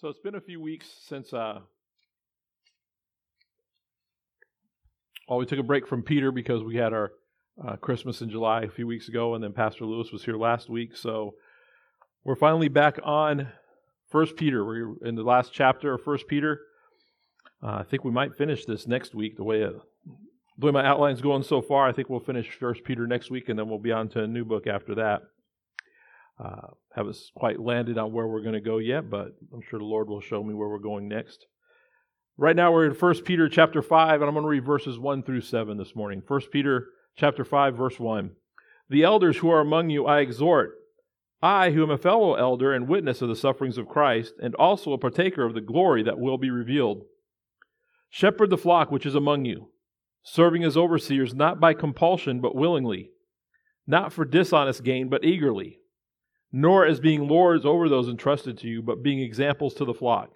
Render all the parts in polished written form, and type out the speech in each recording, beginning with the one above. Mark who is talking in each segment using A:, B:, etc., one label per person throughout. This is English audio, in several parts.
A: So it's been a few weeks since we took a break from Peter because we had our Christmas in July a few weeks ago, and then Pastor Lewis was here last week. So we're finally back on 1 Peter. We're in the last chapter of 1 Peter. I think we might finish this next week. The way my outline's going so far, I think we'll finish 1 Peter next week, and then we'll be on to a new book after that. Haven't quite landed on where we're going to go yet, but I'm sure the Lord will show me where we're going next. Right now we're in 1 Peter chapter 5, and I'm going to read verses 1 through 7 this morning. 1 Peter chapter 5, verse 1. The elders who are among you I exhort, I who am a fellow elder and witness of the sufferings of Christ, and also a partaker of the glory that will be revealed. Shepherd the flock which is among you, serving as overseers, not by compulsion, but willingly, not for dishonest gain, but eagerly, nor as being lords over those entrusted to you, but being examples to the flock.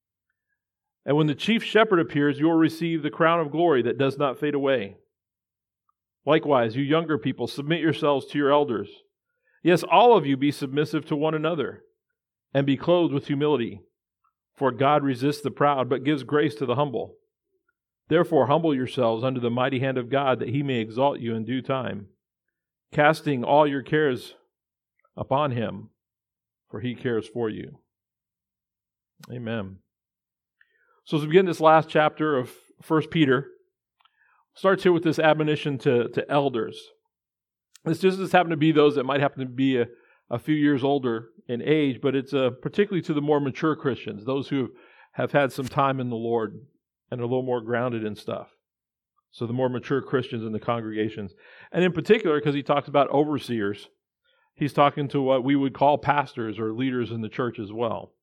A: And when the chief shepherd appears, you will receive the crown of glory that does not fade away. Likewise, you younger people, submit yourselves to your elders. Yes, all of you be submissive to one another, and be clothed with humility. For God resists the proud, but gives grace to the humble. Therefore humble yourselves under the mighty hand of God, that He may exalt you in due time, casting all your cares upon Him, for He cares for you. Amen. So as we begin this last chapter of 1 Peter, starts here with this admonition to elders. This just happen to be those that might happen to be a few years older in age, but it's particularly to the more mature Christians, those who have had some time in the Lord and are a little more grounded in stuff. So the more mature Christians in the congregations. And in particular, because he talks about overseers, he's talking to what we would call pastors or leaders in the church as well.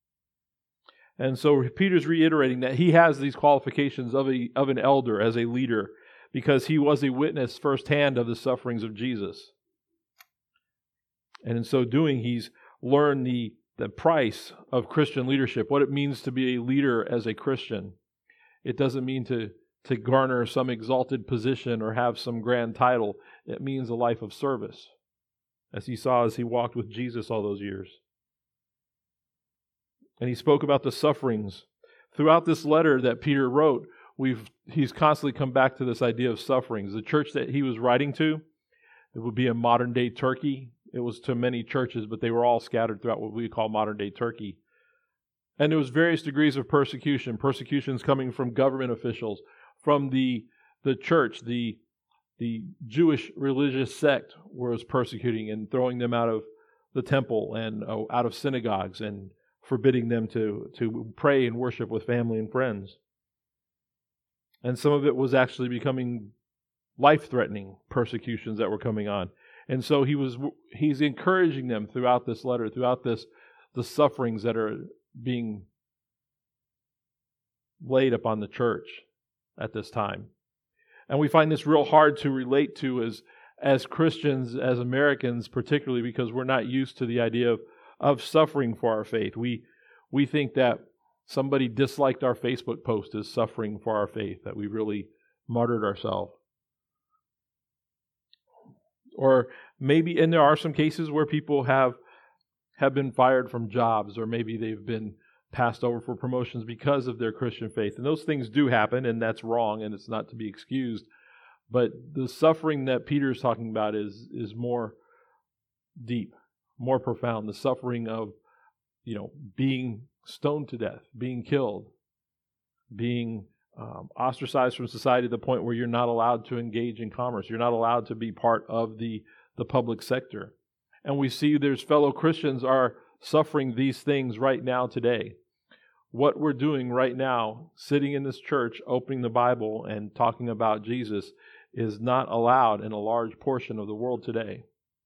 A: And so Peter's reiterating that he has these qualifications of an elder as a leader because he was a witness firsthand of the sufferings of Jesus. And in so doing, he's learned the price of Christian leadership, what it means to be a leader as a Christian. It doesn't mean to garner some exalted position or have some grand title. It means a life of service, as he saw as he walked with Jesus all those years. And he spoke about the sufferings. Throughout this letter that Peter wrote, he's constantly come back to this idea of sufferings. The church that he was writing to, it would be in modern-day Turkey. It was to many churches, but they were all scattered throughout what we call modern-day Turkey. And there was various degrees of persecution. Persecutions coming from government officials, from the church, the Jewish religious sect was persecuting and throwing them out of the temple and out of synagogues and forbidding them to pray and worship with family and friends. And some of it was actually becoming life-threatening persecutions that were coming on. And so he's encouraging them throughout this letter, throughout the sufferings that are being laid upon the church at this time. And we find this real hard to relate to as Christians, as Americans, particularly because we're not used to the idea of suffering for our faith. We think that somebody disliked our Facebook post is suffering for our faith, that we really martyred ourselves. Or maybe, and there are some cases where people have been fired from jobs, or maybe they've been passed over for promotions because of their Christian faith. And those things do happen, and that's wrong, and it's not to be excused. But the suffering that Peter is talking about is more deep, more profound. The suffering of, being stoned to death, being killed, being ostracized from society to the point where you're not allowed to engage in commerce. You're not allowed to be part of the public sector. And we see there's fellow Christians are suffering these things right now today. What we're doing right now, sitting in this church, opening the Bible and talking about Jesus, is not allowed in a large portion of the world today.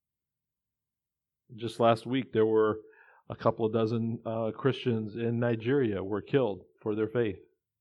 A: Just last week, there were a couple of dozen Christians in Nigeria were killed for their faith.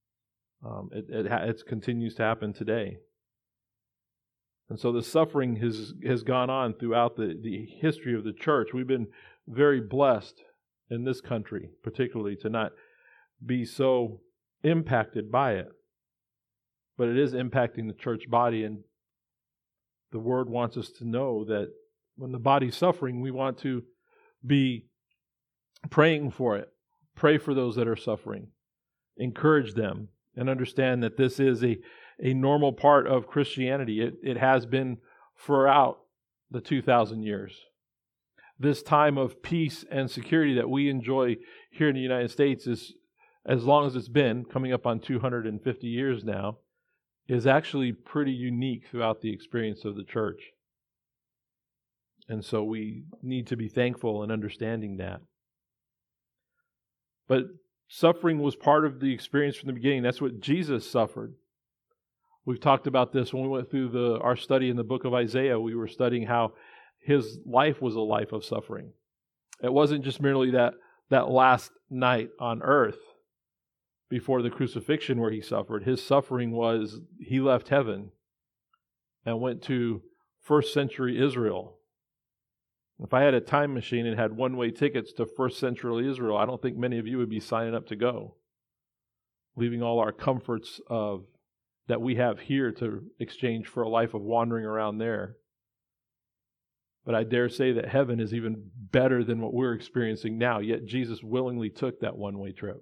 A: It continues to happen today. And so the suffering has gone on throughout the history of the church. We've been very blessed in this country, particularly, to not be so impacted by it. But it is impacting the church body, and the Word wants us to know that when the body's suffering, we want to be praying for it, Pray for those that are suffering. Encourage them and understand that this is a normal part of Christianity. It has been throughout the 2,000 years. This time of peace and security that we enjoy here in the United States is, as long as it's been, coming up on 250 years now, is actually pretty unique throughout the experience of the church. And so we need to be thankful and understanding that. But suffering was part of the experience from the beginning. That's what Jesus suffered. We've talked about this when we went through our study in the book of Isaiah. We were studying how his life was a life of suffering. It wasn't just merely that last night on earth before the crucifixion where he suffered. His suffering was he left heaven and went to first century Israel. If I had a time machine and had one-way tickets to first century Israel, I don't think many of you would be signing up to go, leaving all our comforts that we have here to exchange for a life of wandering around there. But I dare say that heaven is even better than what we're experiencing now, yet Jesus willingly took that one-way trip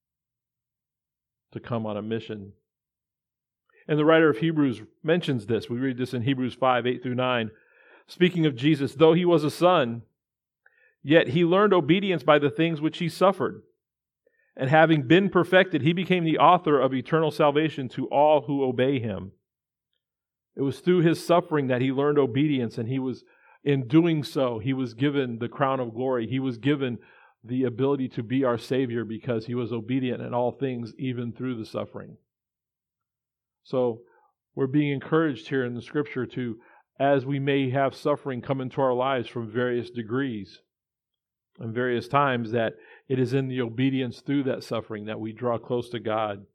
A: to come on a mission. And the writer of Hebrews mentions this. We read this in Hebrews 5, 8 through 9. Speaking of Jesus, though he was a son, yet he learned obedience by the things which he suffered. And having been perfected, he became the author of eternal salvation to all who obey him. It was through his suffering that he learned obedience, and in doing so, he was given the crown of glory. He was given the ability to be our Savior because he was obedient in all things, even through the suffering. So we're being encouraged here in the Scripture to, as we may have suffering come into our lives from various degrees and various times, that it is in the obedience through that suffering that we draw close to God.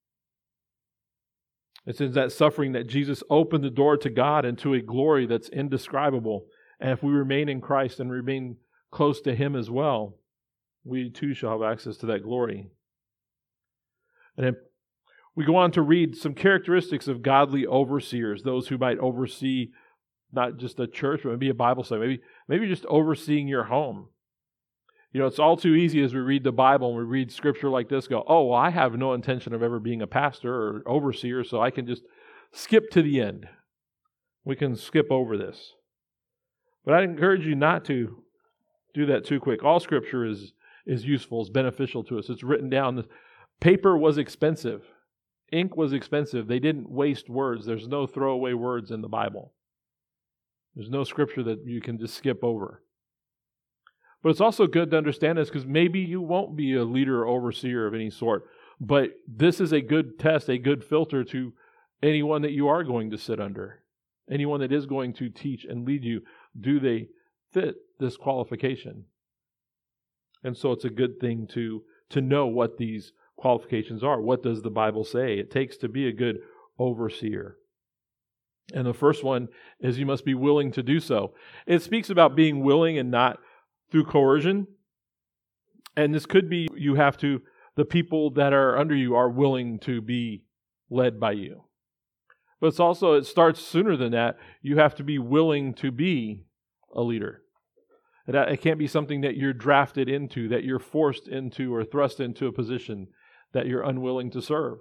A: It's in that suffering that Jesus opened the door to God and to a glory that's indescribable. And if we remain in Christ and remain close to Him as well, we too shall have access to that glory. And then we go on to read some characteristics of godly overseers, those who might oversee not just a church, but maybe a Bible study, maybe just overseeing your home. You know, it's all too easy as we read the Bible and we read scripture like this, go, oh, well, I have no intention of ever being a pastor or overseer, so I can just skip to the end. We can skip over this. But I encourage you not to do that too quick. All scripture is useful, is beneficial to us. It's written down. The paper was expensive. Ink was expensive. They didn't waste words. There's no throwaway words in the Bible. There's no scripture that you can just skip over. But it's also good to understand this because maybe you won't be a leader or overseer of any sort. But this is a good test, a good filter to anyone that you are going to sit under. Anyone that is going to teach and lead you. Do they fit this qualification? And so it's a good thing to know what these qualifications are. What does the Bible say it takes to be a good overseer? And the first one is you must be willing to do so. It speaks about being willing and not through coercion. And this could be the people that are under you are willing to be led by you. But it starts sooner than that. You have to be willing to be a leader. It can't be something that you're drafted into, that you're forced into or thrust into a position that you're unwilling to serve.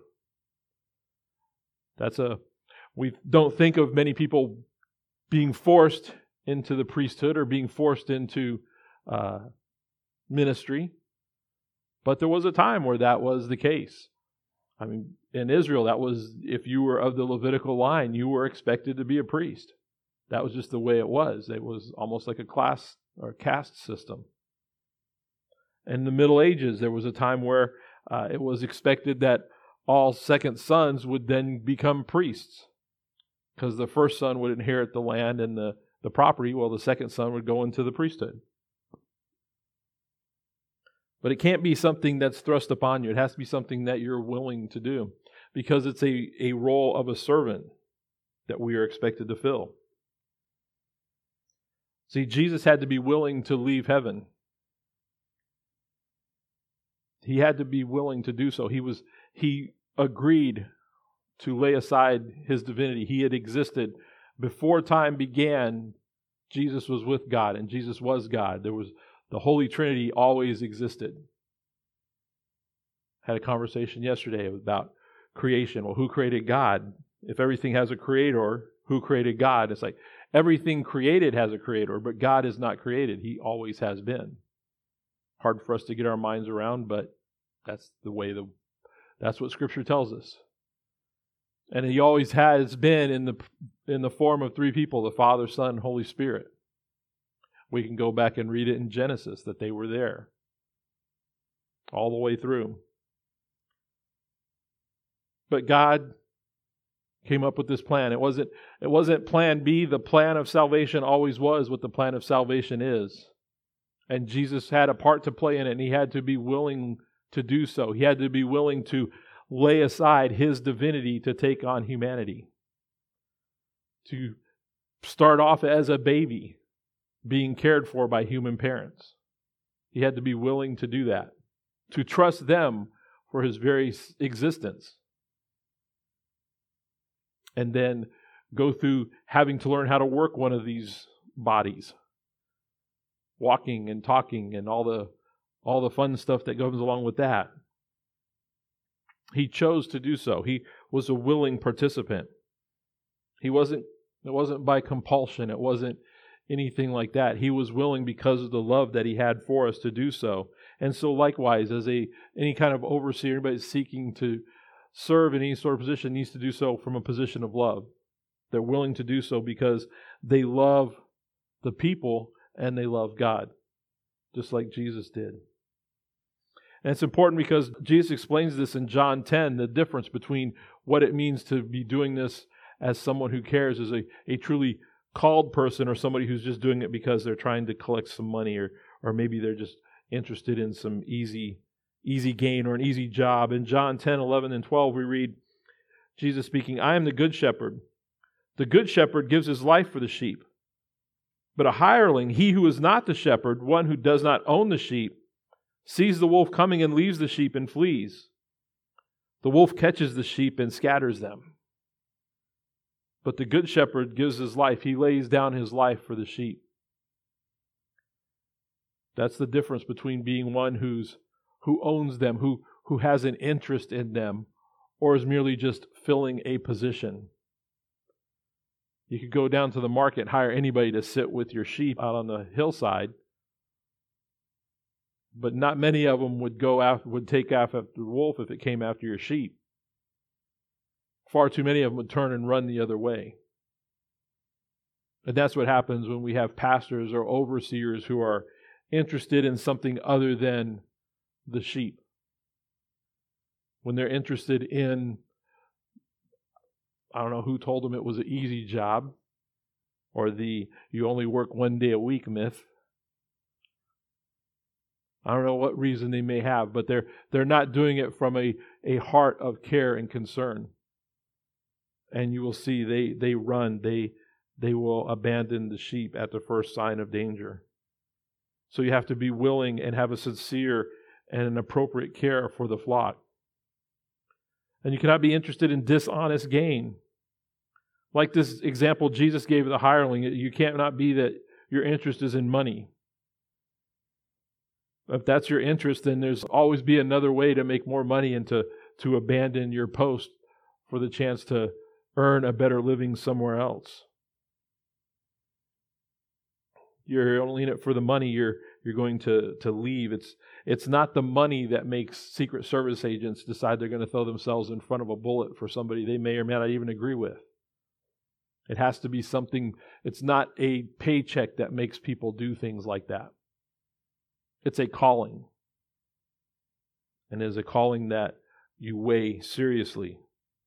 A: We don't think of many people being forced into the priesthood or being forced into ministry, but there was a time where that was the case. I mean, in Israel, that was, if you were of the Levitical line, you were expected to be a priest. That was just the way it was. It was almost like a class or caste system. In the Middle Ages, there was a time where it was expected that all second sons would then become priests, because the first son would inherit the land and the property, while the second son would go into the priesthood. But it can't be something that's thrust upon you. It has to be something that you're willing to do, because it's a role of a servant that we are expected to fill. See, Jesus had to be willing to leave heaven. He had to be willing to do so. He agreed to lay aside his divinity. He had existed before time began. Jesus was with God, and Jesus was God. There was the Holy Trinity always existed. Had a conversation yesterday about creation. Well, who created God? If everything has a creator, who created God? It's like everything created has a creator, but God is not created. He always has been. Hard for us to get our minds around, but that's the way that's what Scripture tells us. And He always has been in the form of three people, the Father, Son, and Holy Spirit. We can go back and read it in Genesis that they were there all the way through. But God came up with this plan. It wasn't plan B. The plan of salvation always was what the plan of salvation is. And Jesus had a part to play in it, and He had to be willing to do so. He had to be willing to lay aside His divinity to take on humanity. To start off as a baby, being cared for by human parents. He had to be willing to do that. To trust them for His very existence. And then go through having to learn how to work one of these bodies. Walking and talking and all the fun stuff that goes along with that. He chose to do so. He was a willing participant. It wasn't by compulsion. It wasn't anything like that. He was willing because of the love that He had for us to do so. And so likewise, as any kind of overseer, anybody seeking to serve in any sort of position needs to do so from a position of love. They're willing to do so because they love the people and they love God, just like Jesus did. And it's important because Jesus explains this in John 10, the difference between what it means to be doing this as someone who cares as a truly called person or somebody who's just doing it because they're trying to collect some money or maybe they're just interested in some easy gain or an easy job. In John 10, 11, and 12, we read Jesus speaking, "I am the good shepherd. The good shepherd gives his life for the sheep. But a hireling, he who is not the shepherd, one who does not own the sheep, sees the wolf coming and leaves the sheep and flees. The wolf catches the sheep and scatters them. But the good shepherd gives his life. He lays down his life for the sheep." That's the difference between being one who owns them, who has an interest in them, or is merely just filling a position. You could go down to the market and hire anybody to sit with your sheep out on the hillside, but not many of them would take after the wolf if it came after your sheep. Far too many of them would turn and run the other way. And that's what happens when we have pastors or overseers who are interested in something other than the sheep. When they're interested in, I don't know who told them it was an easy job, or the you only work one day a week myth. I don't know what reason they may have, but they're not doing it from a heart of care and concern. And you will see they run, they will abandon the sheep at the first sign of danger. So you have to be willing and have a sincere and an appropriate care for the flock. And you cannot be interested in dishonest gain. Like this example Jesus gave of the hireling, you cannot be that your interest is in money. If that's your interest, then there's always be another way to make more money and to abandon your post for the chance to earn a better living somewhere else. You're only in it for the money, you're going to leave. It's not the money that makes Secret Service agents decide they're going to throw themselves in front of a bullet for somebody they may or may not even agree with. It has to be something, it's not a paycheck that makes people do things like that. It's a calling. And it is a calling that you weigh seriously.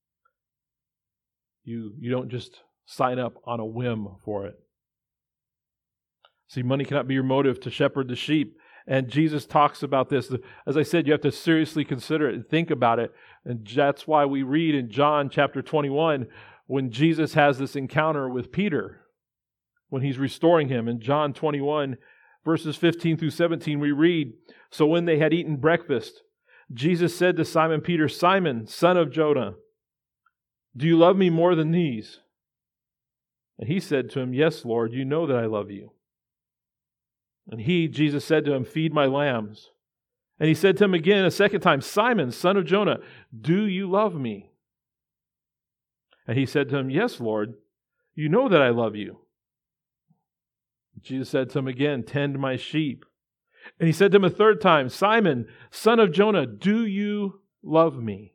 A: You don't just sign up on a whim for it. See, money cannot be your motive to shepherd the sheep. And Jesus talks about this. As I said, you have to seriously consider it and think about it. And that's why we read in John chapter 21, when Jesus has this encounter with Peter, when he's restoring him. In John 21, verses 15 through 17, we read, "So when they had eaten breakfast, Jesus said to Simon Peter, 'Simon, son of Jonah, do you love me more than these?' And he said to him, 'Yes, Lord, you know that I love you.' And Jesus said to him, 'Feed my lambs.' And he said to him again a second time, Simon, son of Jonah, do you love me? And he said to him, yes, Lord, you know that I love you. Jesus said to him again, tend my sheep. And he said to him a third time, Simon, son of Jonah, do you love me?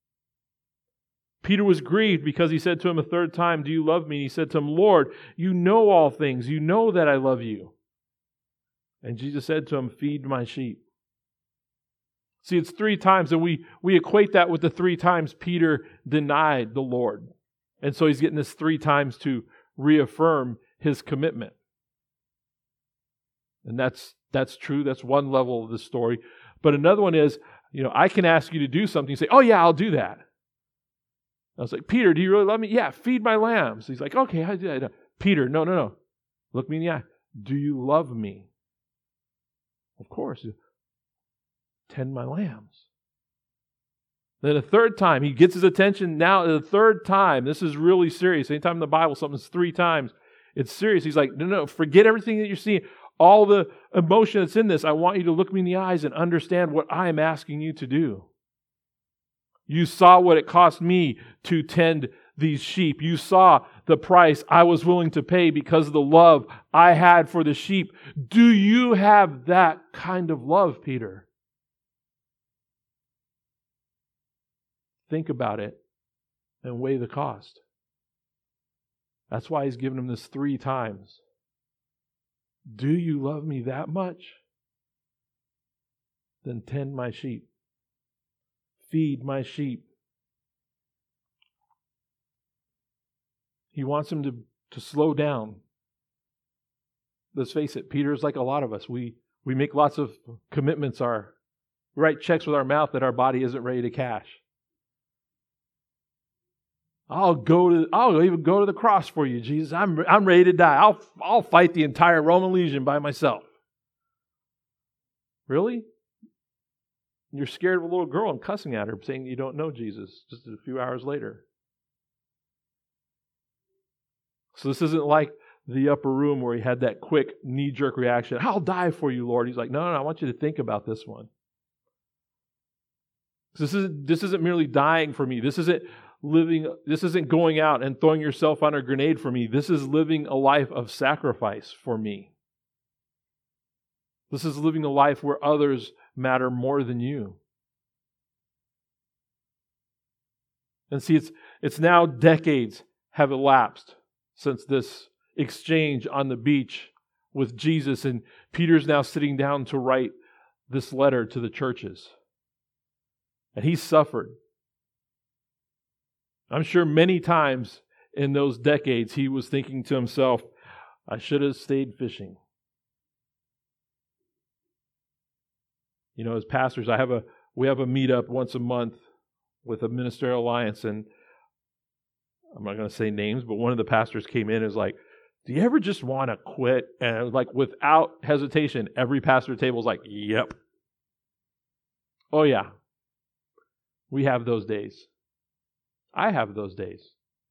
A: Peter was grieved because he said to him a third time, do you love me? And he said to him, Lord, you know all things. You know that I love you. And Jesus said to him, feed my sheep. See, it's 3 times, and we equate that with the 3 times Peter denied the Lord. And so he's getting this 3 times to reaffirm his commitment. And that's true. That's one level of the story. But another one is, I can ask you to do something. You say, oh yeah, I'll do that. I was like, Peter, do you really love me? Yeah, feed my lambs. He's like, okay, I do that. Peter, no. Look me in the eye. Do you love me? Of course. Tend my lambs. Then a third time, he gets his attention. Now, the third time, this is really serious. Anytime in the Bible something's 3 times, it's serious. He's like, no, forget everything that you're seeing. All the emotion that's in this, I want you to look me in the eyes and understand what I am asking you to do. You saw what it cost me to tend these sheep. You saw the price I was willing to pay because of the love I had for the sheep. Do you have that kind of love, Peter? Think about it and weigh the cost. That's why he's given him this 3 times. Do you love me that much? Then tend my sheep. Feed my sheep. He wants him to slow down. Let's face it, Peter's like a lot of us. We make lots of commitments. We write checks with our mouth that our body isn't ready to cash. I'll even go to the cross for you, Jesus. I'm ready to die. I'll fight the entire Roman legion by myself. Really? You're scared of a little girl and cussing at her, saying you don't know Jesus just a few hours later. So this isn't like the upper room where he had that quick knee-jerk reaction. I'll die for you, Lord. He's like, no, I want you to think about this one. This isn't merely dying for me. This isn't going out and throwing yourself on a grenade for me. This is living a life of sacrifice for me. This is living a life where others matter more than you. And see, it's now decades have elapsed since this exchange on the beach with Jesus, and Peter's now sitting down to write this letter to the churches. And he suffered. I'm sure many times in those decades he was thinking to himself, I should have stayed fishing. As pastors, we have a meetup once a month with a ministerial alliance, and I'm not going to say names, but one of the pastors came in and was like, do you ever just want to quit? And without hesitation, every pastor at the table was like, yep. Oh yeah. We have those days. I have those days.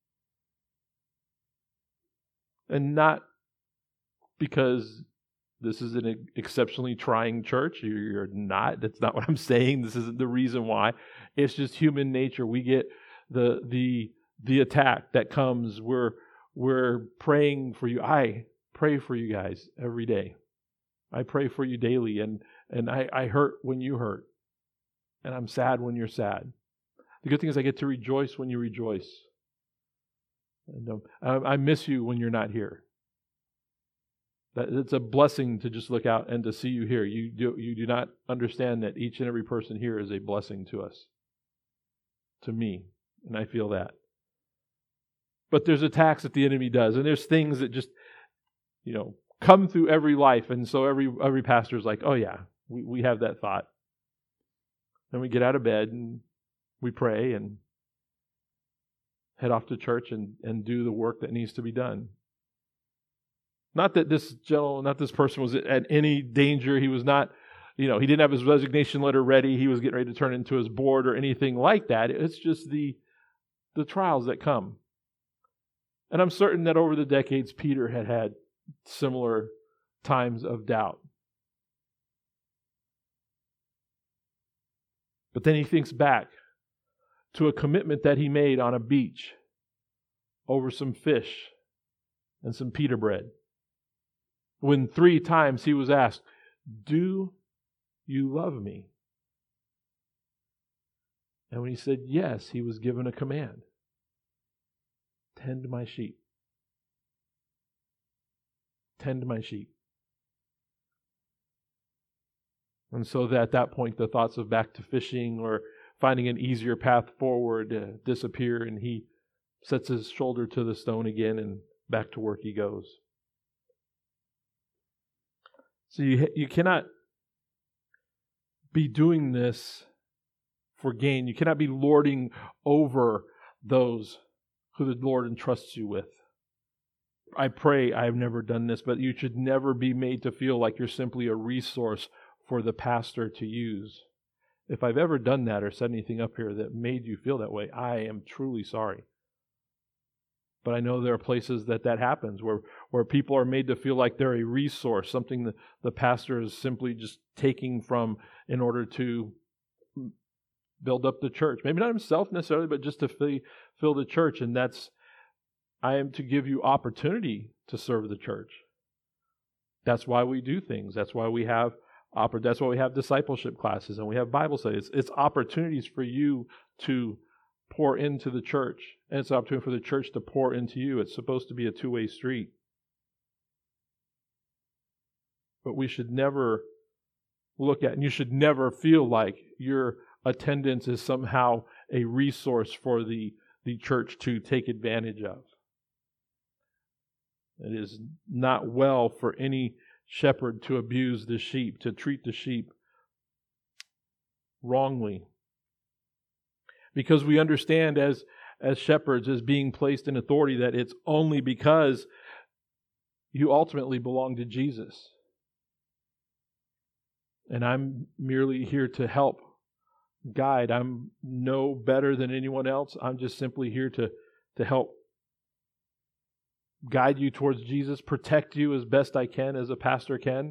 A: And not because this is an exceptionally trying church. You're not. That's not what I'm saying. This isn't the reason why. It's just human nature. We get the attack that comes. We're praying for you. I pray for you guys every day. I pray for you daily, and I hurt when you hurt. And I'm sad when you're sad. The good thing is I get to rejoice when you rejoice. And I miss you when you're not here. It's a blessing to just look out and to see you here. You do not understand that each and every person here is a blessing to us, to me, and I feel that. But there's attacks that the enemy does, and there's things that just, come through every life, and so every pastor is like, oh yeah, we have that thought. Then we get out of bed and we pray and head off to church and do the work that needs to be done. Not that this person was at any danger. He was not, he didn't have his resignation letter ready. He was getting ready to turn into his board or anything like that. It's just the trials that come. And I'm certain that over the decades, Peter had similar times of doubt. But then he thinks back to a commitment that he made on a beach over some fish and some pita bread, when 3 times he was asked, "Do you love me?" And when he said yes, he was given a command: tend my sheep. Tend my sheep. And so that at that point, the thoughts of back to fishing or finding an easier path forward disappear, and he sets his shoulder to the stone again, and back to work he goes. So you cannot be doing this for gain. You cannot be lording over those who the Lord entrusts you with. I pray I've never done this, but you should never be made to feel like you're simply a resource for the pastor to use. If I've ever done that or said anything up here that made you feel that way, I am truly sorry. But I know there are places that happens where people are made to feel like they're a resource, something that the pastor is simply just taking from in order to build up the church. Maybe not himself necessarily, but just to fill the church. And I am to give you opportunity to serve the church. That's why we do things. That's why we have discipleship classes and we have Bible studies. It's opportunities for you to pour into the church, and it's an opportunity for the church to pour into you. It's supposed to be a two-way street. But we should never look at, and you should never feel like your attendance is somehow a resource for the church to take advantage of. It is not well for any shepherd to abuse the sheep, to treat the sheep wrongly. Because we understand as shepherds, as being placed in authority, that it's only because you ultimately belong to Jesus. And I'm merely here to help guide. I'm no better than anyone else. I'm just simply here to help guide you towards Jesus, protect you as best I can, as a pastor can,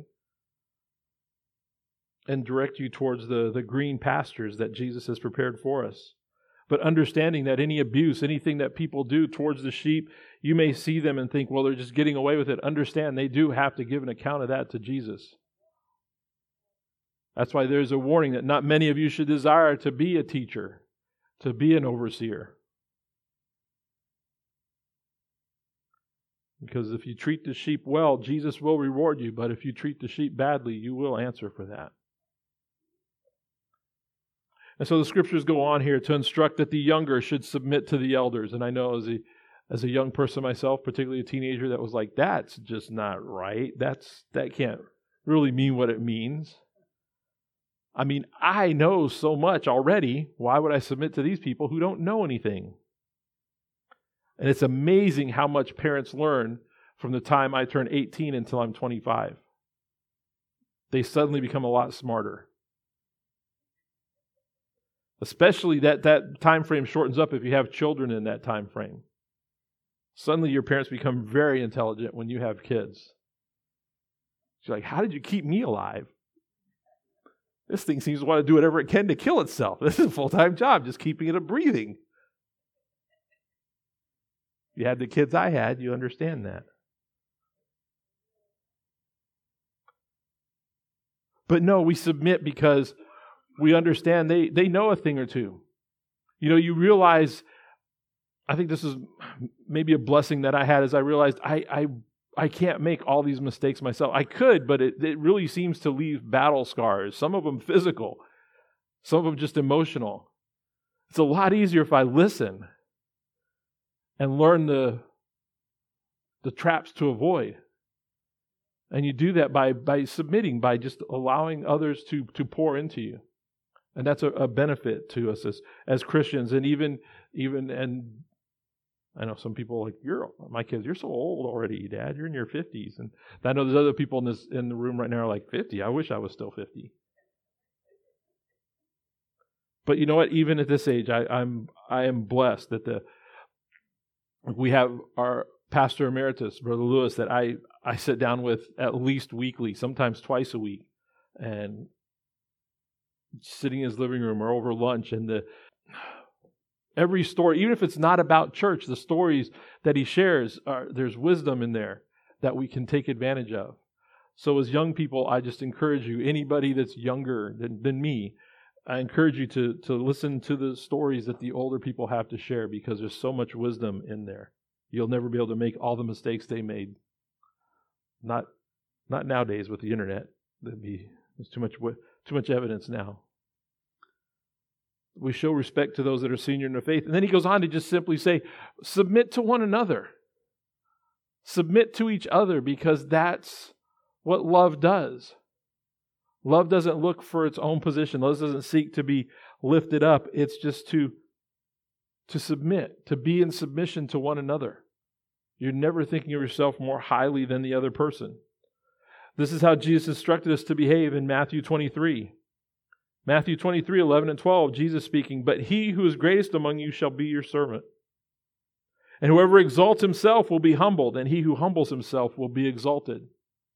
A: and direct you towards the green pastures that Jesus has prepared for us. But understanding that any abuse, anything that people do towards the sheep, you may see them and think, well, they're just getting away with it. Understand, they do have to give an account of that to Jesus. That's why there's a warning that not many of you should desire to be a teacher, to be an overseer. Because if you treat the sheep well, Jesus will reward you. But if you treat the sheep badly, you will answer for that. And so the scriptures go on here to instruct that the younger should submit to the elders. And I know as a young person myself, particularly a teenager, that was like, that's just not right. That can't really mean what it means. I mean, I know so much already. Why would I submit to these people who don't know anything? And it's amazing how much parents learn from the time I turn 18 until I'm 25. They suddenly become a lot smarter. Especially that time frame shortens up if you have children in that time frame. Suddenly your parents become very intelligent when you have kids. You're like, how did you keep me alive? This thing seems to want to do whatever it can to kill itself. This is a full-time job, just keeping it breathing. If you had the kids I had, you understand that. But no, we submit because we understand they know a thing or two. You know, you realize, I think this is maybe a blessing that I had, as I realized I can't make all these mistakes myself. I could, but it really seems to leave battle scars. Some of them physical, some of them just emotional. It's a lot easier if I listen and learn the traps to avoid. And you do that by submitting, by just allowing others to pour into you. And that's a benefit to us as Christians. And even and I know some people are like, my kids, you're so old already, Dad. You're in your 50s. And I know there's other people in the room right now are like, 50? I wish I was still 50. But you know what? Even at this age, I am blessed that we have our pastor emeritus, Brother Lewis, that I sit down with at least weekly, sometimes twice a week. And sitting in his living room or over lunch, and every story, even if it's not about church, the stories that he shares, there's wisdom in there that we can take advantage of. So as young people, I just encourage you, anybody that's younger than me, I encourage you to listen to the stories that the older people have to share, because there's so much wisdom in there. You'll never be able to make all the mistakes they made. Not nowadays with the internet. There's too much evidence now. We show respect to those that are senior in the faith. And then he goes on to just simply say, submit to one another. Submit to each other, because that's what love does. Love doesn't look for its own position. Love doesn't seek to be lifted up. It's just to submit, to be in submission to one another. You're never thinking of yourself more highly than the other person. This is how Jesus instructed us to behave in Matthew 23. Matthew 23, 11 and 12, Jesus speaking, "But he who is greatest among you shall be your servant. And whoever exalts himself will be humbled, and he who humbles himself will be exalted."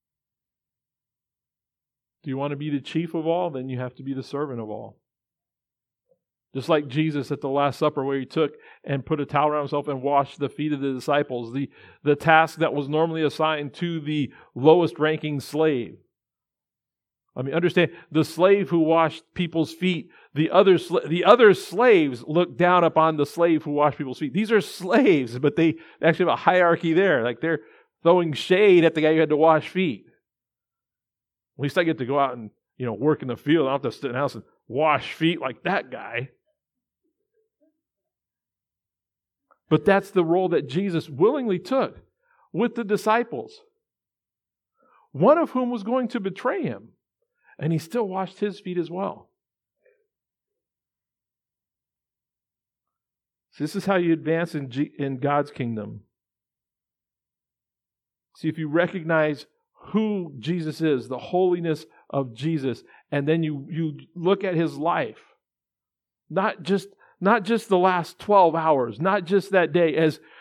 A: Do you want to be the chief of all? Then you have to be the servant of all. Just like Jesus at the Last Supper, where he took and put a towel around himself and washed the feet of the disciples, the task that was normally assigned to the lowest ranking slave. I mean, understand, the slave who washed people's feet, the other slaves looked down upon the slave who washed people's feet. These are slaves, but they actually have a hierarchy there. Like, they're throwing shade at the guy who had to wash feet. At least I get to go out and, work in the field. I don't have to sit in the house and wash feet like that guy. But that's the role that Jesus willingly took with the disciples, one of whom was going to betray him, and he still washed his feet as well. So this is how you advance in God's kingdom. See, if you recognize who Jesus is, the holiness of Jesus, and then you look at his life, not just the last 12 hours, not just that day,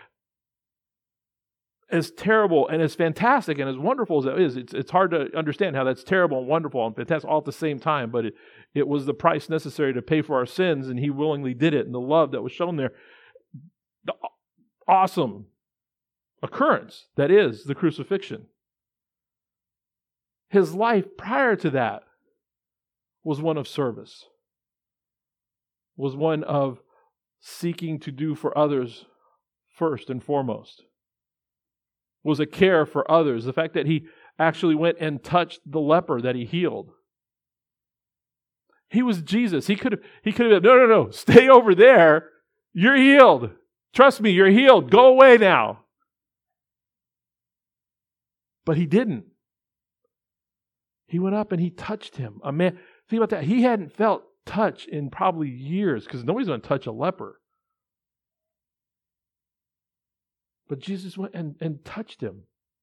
A: as terrible and as fantastic and as wonderful as that is. It's hard to understand how that's terrible and wonderful and fantastic all at the same time, but it was the price necessary to pay for our sins, and he willingly did it, and the love that was shown there. The awesome occurrence that is the crucifixion. His life prior to that was one of service, was one of seeking to do for others first and foremost, was a care for others. The fact that he actually went and touched the leper that he healed. He was Jesus. He could have said, no, stay over there. You're healed. Trust me, you're healed. Go away now. But he didn't. He went up and he touched him. A man, think about that. He hadn't felt touch in probably years, because nobody's going to touch a leper. But Jesus went and touched him.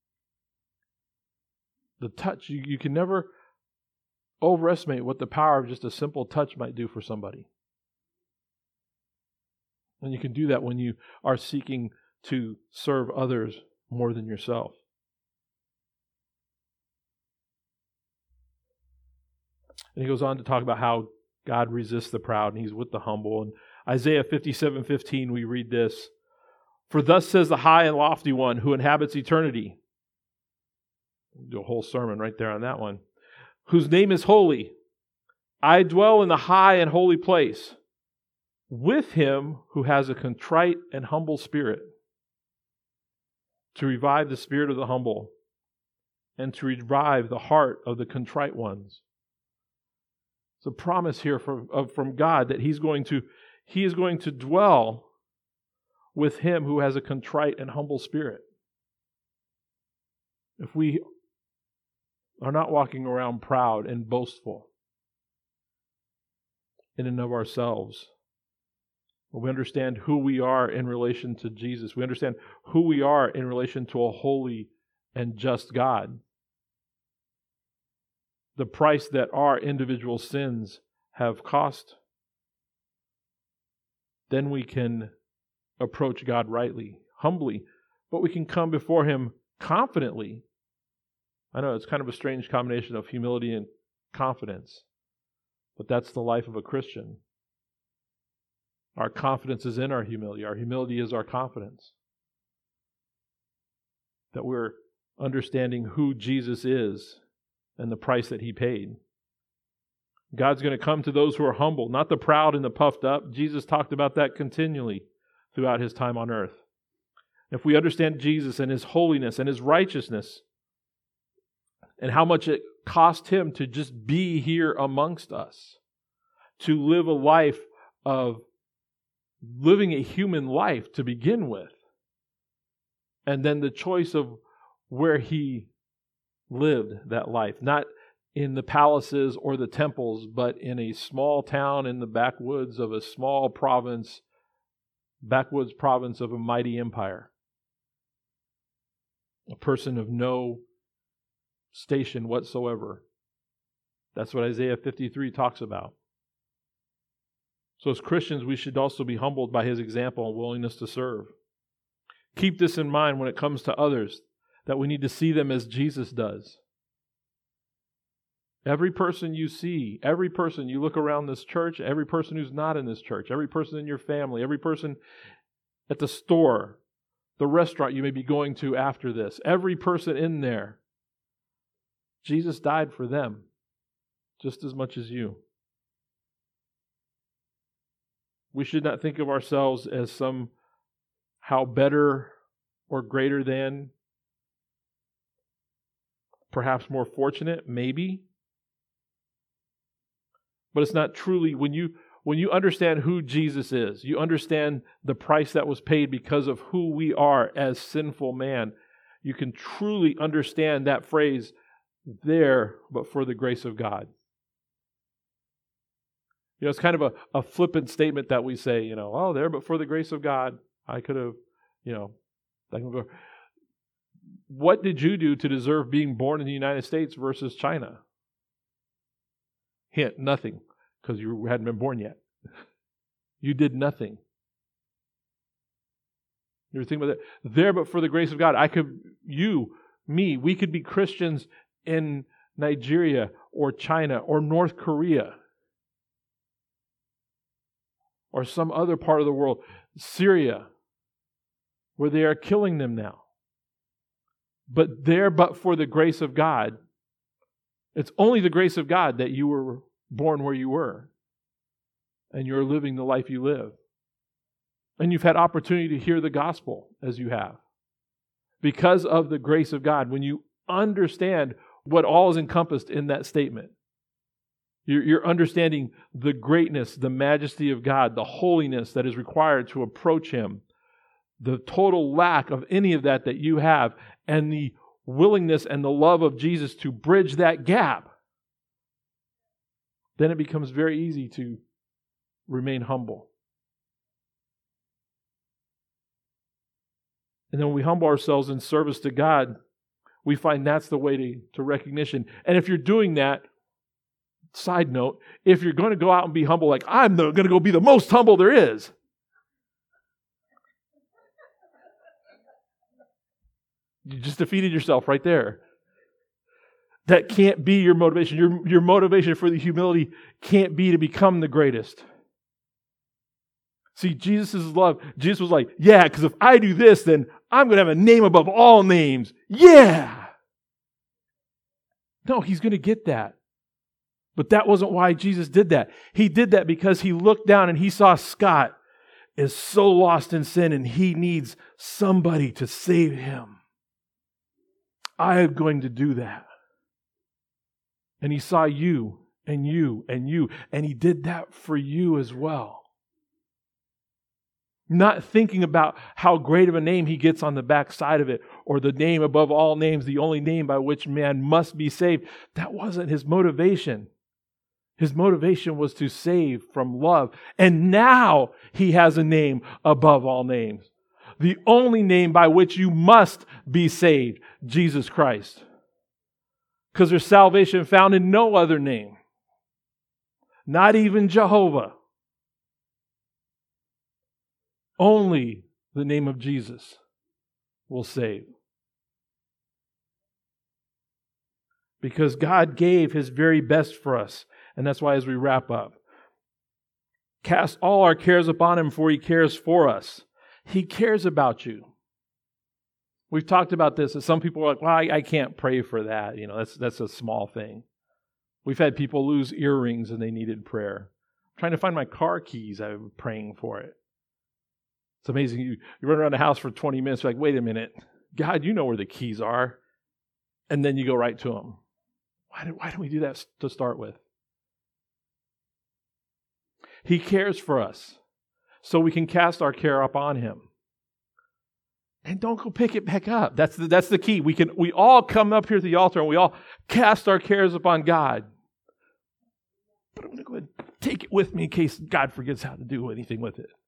A: The touch, you can never overestimate what the power of just a simple touch might do for somebody. And you can do that when you are seeking to serve others more than yourself. And he goes on to talk about how God resists the proud and he's with the humble. In Isaiah 57:15, we read this: "For thus says the high and lofty one who inhabits eternity." We'll do a whole sermon right there on that one. "Whose name is holy. I dwell in the high and holy place, with him who has a contrite and humble spirit, to revive the spirit of the humble, and to revive the heart of the contrite ones." It's a promise here from God that He is going to dwell with him who has a contrite and humble spirit. If we are not walking around proud and boastful in and of ourselves, we understand who we are in relation to Jesus. We understand who we are in relation to a holy and just God. The price that our individual sins have cost, then we can approach God rightly, humbly, but we can come before Him confidently. I know it's kind of a strange combination of humility and confidence, But that's the life of a Christian. Our confidence is in our humility. Our humility is our confidence. That we're understanding who Jesus is and the price that He paid. God's going to come to those who are humble, not the proud and the puffed up. Jesus talked about that continually throughout His time on earth. If we understand Jesus and His holiness and His righteousness and how much it cost Him to just be here amongst us, to live a life of living a human life to begin with, and then the choice of where He lived that life, not in the palaces or the temples, but in a small town in the backwoods of a small province, backwoods province of a mighty empire. A person of no station whatsoever. That's what Isaiah 53 talks about. So as Christians, we should also be humbled by His example and willingness to serve. Keep this in mind when it comes to others, that we need to see them as Jesus does. Every person you see, every person you look around this church, every person who's not in this church, every person in your family, every person at the store, the restaurant you may be going to after this, every person in there, Jesus died for them just as much as you. We should not think of ourselves as somehow better or greater than, perhaps more fortunate, maybe. But it's not truly, when you understand who Jesus is, you understand the price that was paid because of who we are as sinful man, you can truly understand that phrase, there but for the grace of God. It's kind of a flippant statement that we say, oh, there but for the grace of God, I could have, what did you do to deserve being born in the United States versus China? Hint, nothing, because you hadn't been born yet. You did nothing. You ever think about that? There but for the grace of God, we could be Christians in Nigeria or China or North Korea or some other part of the world, Syria, where they are killing them now. But for the grace of God, it's only the grace of God that you were born where you were and you're living the life you live. And you've had opportunity to hear the gospel as you have. Because of the grace of God, when you understand what all is encompassed in that statement, you're understanding the greatness, the majesty of God, the holiness that is required to approach Him, the total lack of any of that you have, and the willingness and the love of Jesus to bridge that gap, then it becomes very easy to remain humble. And then when we humble ourselves in service to God, we find that's the way to recognition. And if you're doing that, side note, if you're going to go out and be humble, like I'm going to go be the most humble there is, you just defeated yourself right there. That can't be your motivation. Your motivation for the humility can't be to become the greatest. See, Jesus' love, Jesus was like, yeah, because if I do this, then I'm going to have a name above all names. Yeah! No, He's going to get that. But that wasn't why Jesus did that. He did that because He looked down and He saw Scott is so lost in sin and he needs somebody to save him. I am going to do that. And He saw you and you and you, and He did that for you as well. Not thinking about how great of a name He gets on the backside of it, or the name above all names, the only name by which man must be saved. That wasn't His motivation. His motivation was to save from love. And now He has a name above all names. The only name by which you must be saved, Jesus Christ. Because there's salvation found in no other name. Not even Jehovah. Only the name of Jesus will save. Because God gave His very best for us. And that's why as we wrap up, cast all our cares upon Him, for He cares for us. He cares about you. We've talked about this, and some people are like, well, I can't pray for that. That's a small thing. We've had people lose earrings and they needed prayer. I'm trying to find my car keys, I'm praying for it. It's amazing. You run around the house for 20 minutes, you're like, wait a minute. God, you know where the keys are. And then you go right to Him. Why don't we do that to start with? He cares for us, so we can cast our care upon Him. And don't go pick it back up. That's the key. We all come up here to the altar and we all cast our cares upon God. But I'm going to go ahead and take it with me in case God forgets how to do anything with it.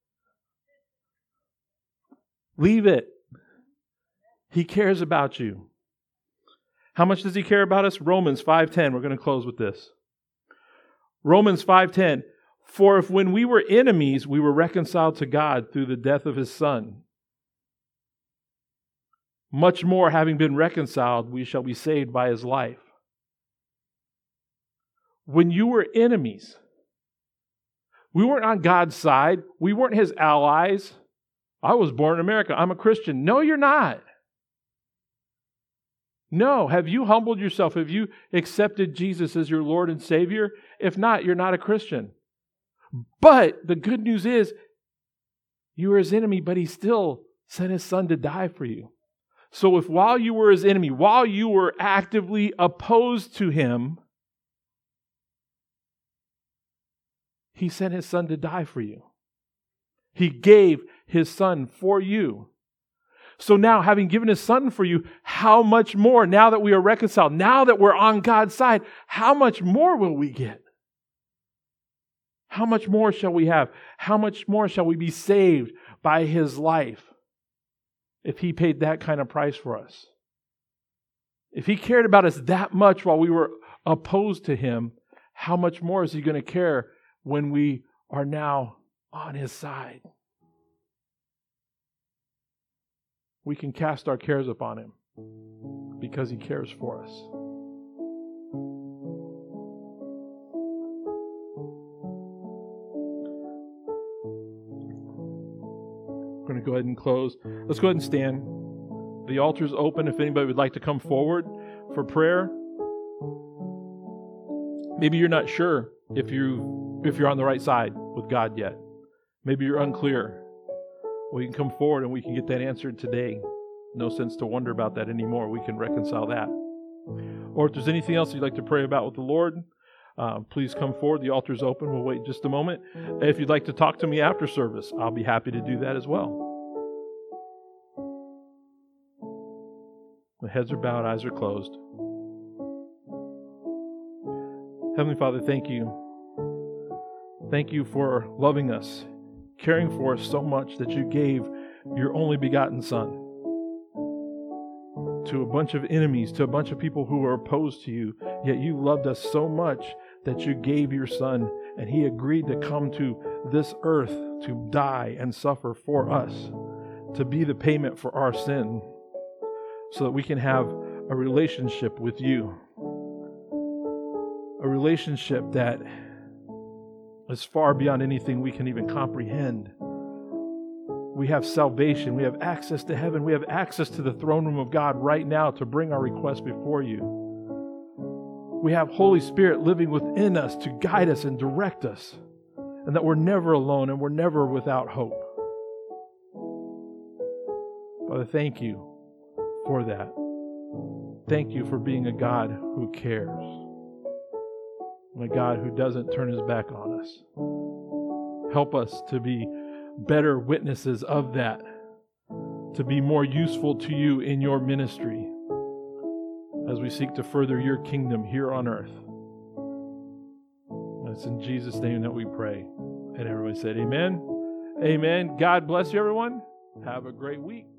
A: Leave it. He cares about you. How much does He care about us? Romans 5:10. We're going to close with this. Romans 5:10. For if when we were enemies, we were reconciled to God through the death of His Son, much more, having been reconciled, we shall be saved by His life. When you were enemies, we weren't on God's side. We weren't His allies. I was born in America. I'm a Christian. No, you're not. No. Have you humbled yourself? Have you accepted Jesus as your Lord and Savior? If not, you're not a Christian. But the good news is, you were His enemy, but He still sent His Son to die for you. So if while you were His enemy, while you were actively opposed to Him, He sent His Son to die for you. He gave His Son for you. So now, having given His Son for you, how much more, now that we are reconciled, now that we're on God's side, how much more will we get? How much more shall we have? How much more shall we be saved by His life if He paid that kind of price for us? If He cared about us that much while we were opposed to Him, how much more is He going to care when we are now on His side? We can cast our cares upon Him because He cares for us. We're going to go ahead and close. Let's go ahead and stand. The altar is open if anybody would like to come forward for prayer. Maybe you're not sure if you're on the right side with God yet. Maybe you're unclear. Well, you can come forward and we can get that answered today. No sense to wonder about that anymore. We can reconcile that. Or if there's anything else you'd like to pray about with the Lord, please come forward. The altar is open. We'll wait just a moment. If you'd like to talk to me after service, I'll be happy to do that as well. The heads are bowed, eyes are closed. Heavenly Father, thank you. Thank you for loving us, caring for us so much that you gave your only begotten Son to a bunch of enemies, to a bunch of people who were opposed to you. Yet you loved us so much that you gave your Son, and He agreed to come to this earth to die and suffer for us, to be the payment for our sin, so that we can have a relationship with you. A relationship that is far beyond anything we can even comprehend. We have salvation. We have access to heaven. We have access to the throne room of God right now to bring our requests before you. We have Holy Spirit living within us to guide us and direct us, and that we're never alone and we're never without hope. Father, thank you for that. Thank you for being a God who cares, and a God who doesn't turn His back on us. Help us to be better witnesses of that, to be more useful to you in your ministry as we seek to further your kingdom here on earth. And it's in Jesus' name that we pray. And everyone said amen. Amen. God bless you, everyone. Have a great week.